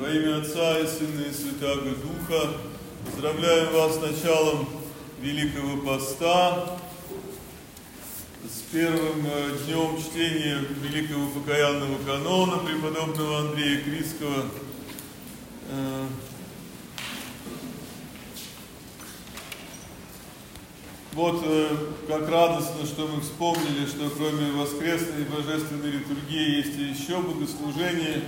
Во имя Отца и Сына и Святаго Духа поздравляем вас с началом Великого Поста, с первым днем чтения Великого Покаянного канона преподобного Андрея Критского. Вот как радостно, что мы вспомнили, что кроме воскресной и божественной литургии есть и еще богослужение.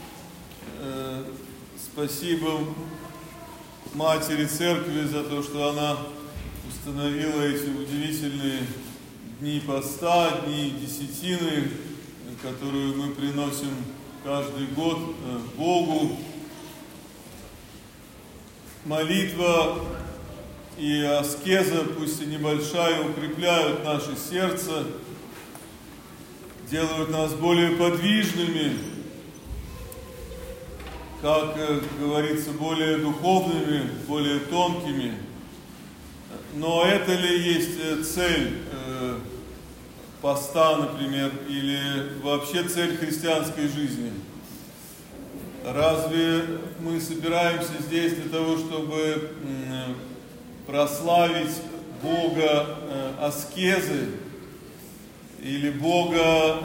Спасибо Матери Церкви за то, что она установила эти удивительные дни поста, дни десятины, которую мы приносим каждый год Богу. Молитва и аскеза, пусть и небольшая, укрепляют наше сердце, делают нас более подвижными, как говорится, более духовными, более тонкими. Но это ли есть цель поста, например, или вообще цель христианской жизни? Разве мы собираемся здесь для того, чтобы прославить Бога аскезы или Бога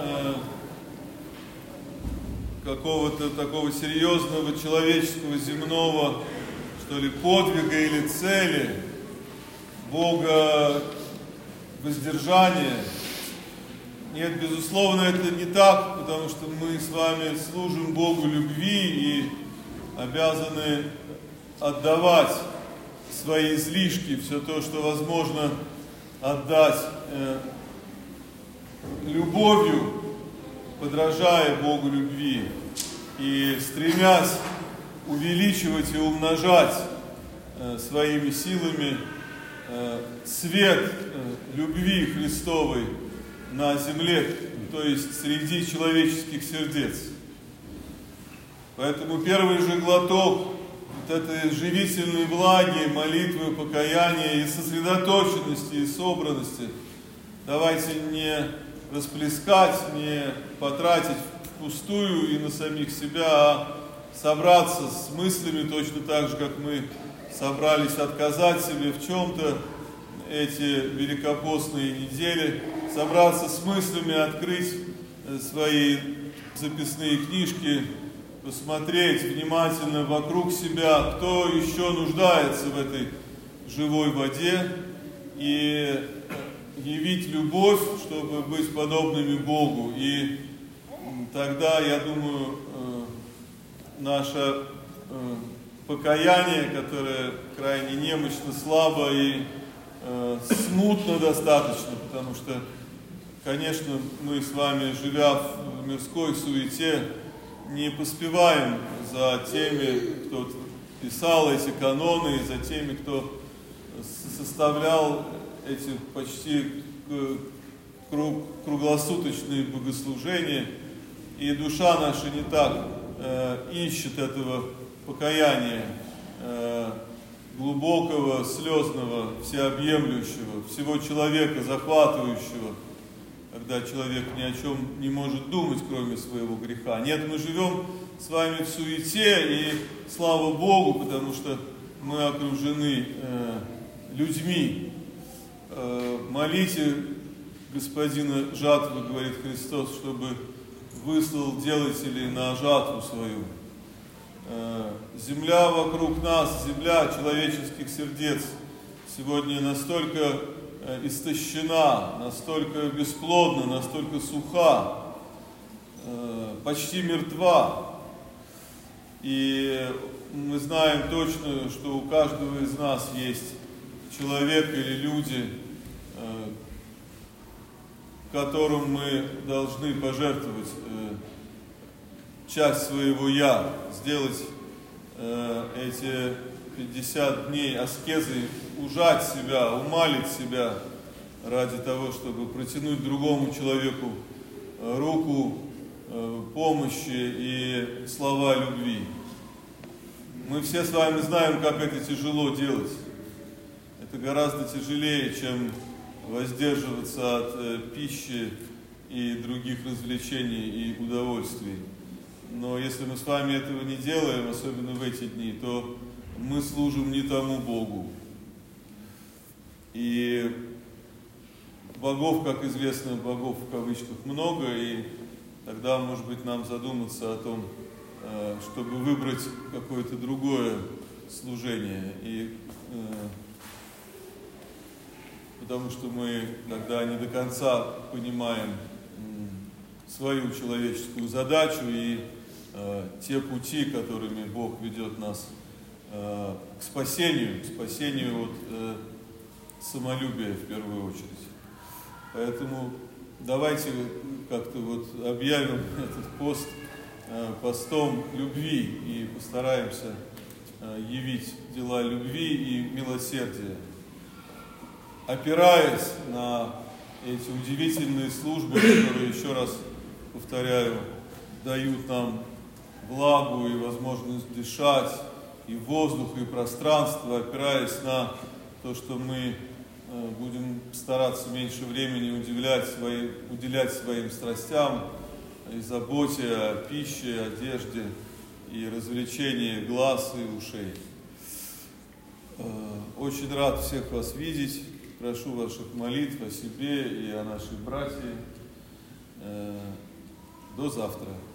какого-то такого серьезного человеческого земного, что ли, подвига или цели, Бога воздержания? Нет, безусловно, это не так, потому что мы с вами служим Богу любви и обязаны отдавать свои излишки, все то, что возможно отдать любовью, подражая Богу любви и стремясь увеличивать и умножать своими силами свет любви Христовой на земле, то есть среди человеческих сердец. Поэтому первый же глоток вот этой живительной влаги, молитвы, покаяния и сосредоточенности, и собранности давайте не расплескать, не потратить впустую и на самих себя, а собраться с мыслями точно так же, как мы собрались отказать себе в чем-то эти великопостные недели, собраться с мыслями, открыть свои записные книжки, посмотреть внимательно вокруг себя, кто еще нуждается в этой живой воде, и явить любовь, чтобы быть подобными Богу. И тогда, я думаю, наше покаяние, которое крайне немощно, слабо и смутно достаточно, потому что, конечно, мы с вами, живя в мирской суете, не поспеваем за теми, кто писал эти каноны, и за теми, кто составлял эти почти круглосуточные богослужения, и душа наша не так ищет этого покаяния, глубокого, слезного, всеобъемлющего, всего человека захватывающего, когда человек ни о чем не может думать, кроме своего греха. Нет, мы живем с вами в суете, и слава Богу, потому что мы окружены людьми. Молите Господина жатвы, говорит Христос, чтобы выслал делателей на жатву свою. Земля вокруг нас, земля человеческих сердец сегодня настолько истощена, настолько бесплодна, настолько суха, почти мертва. И мы знаем точно, что у каждого из нас есть человек или люди, которым мы должны пожертвовать часть своего «я», сделать эти 50 дней аскезы, ужать себя, умалить себя ради того, чтобы протянуть другому человеку руку помощи и слова любви. Мы все с вами знаем, как это тяжело делать. Это гораздо тяжелее, чем воздерживаться от пищи и других развлечений и удовольствий. Но если мы с вами этого не делаем, особенно в эти дни, то мы служим не тому Богу. И богов, как известно, богов в кавычках много, и тогда, может быть, нам задуматься о том, чтобы выбрать какое-то другое служение. Потому что мы тогда не до конца понимаем свою человеческую задачу и те пути, которыми Бог ведет нас к спасению от самолюбия в первую очередь. Поэтому давайте как-то вот объявим этот пост постом любви и постараемся явить дела любви и милосердия, опираясь на эти удивительные службы, которые, еще раз повторяю, дают нам влагу и возможность дышать, и воздух, и пространство, опираясь на то, что мы будем стараться меньше времени уделять своим страстям и заботе о пище, одежде и развлечении глаз и ушей. Очень рад всех вас видеть. Прошу ваших молитв о себе и о наших братьях. До завтра.